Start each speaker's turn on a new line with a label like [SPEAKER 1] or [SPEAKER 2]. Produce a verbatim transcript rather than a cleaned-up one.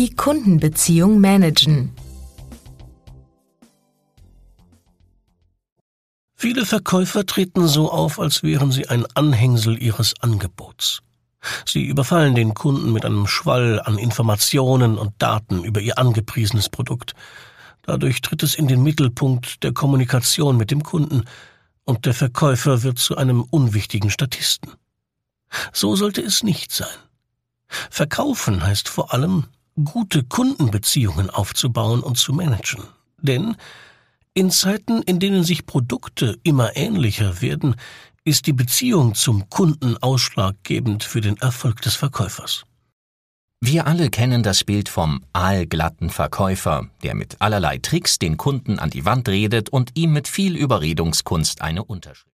[SPEAKER 1] Die Kundenbeziehung managen.
[SPEAKER 2] Viele Verkäufer treten so auf, als wären sie ein Anhängsel ihres Angebots. Sie überfallen den Kunden mit einem Schwall an Informationen und Daten über ihr angepriesenes Produkt. Dadurch tritt es in den Mittelpunkt der Kommunikation mit dem Kunden und der Verkäufer wird zu einem unwichtigen Statisten. So sollte es nicht sein. Verkaufen heißt vor allem, gute Kundenbeziehungen aufzubauen und zu managen. Denn in Zeiten, in denen sich Produkte immer ähnlicher werden, ist die Beziehung zum Kunden ausschlaggebend für den Erfolg des Verkäufers.
[SPEAKER 3] Wir alle kennen das Bild vom aalglatten Verkäufer, der mit allerlei Tricks den Kunden an die Wand redet und ihm mit viel Überredungskunst eine Unterschrift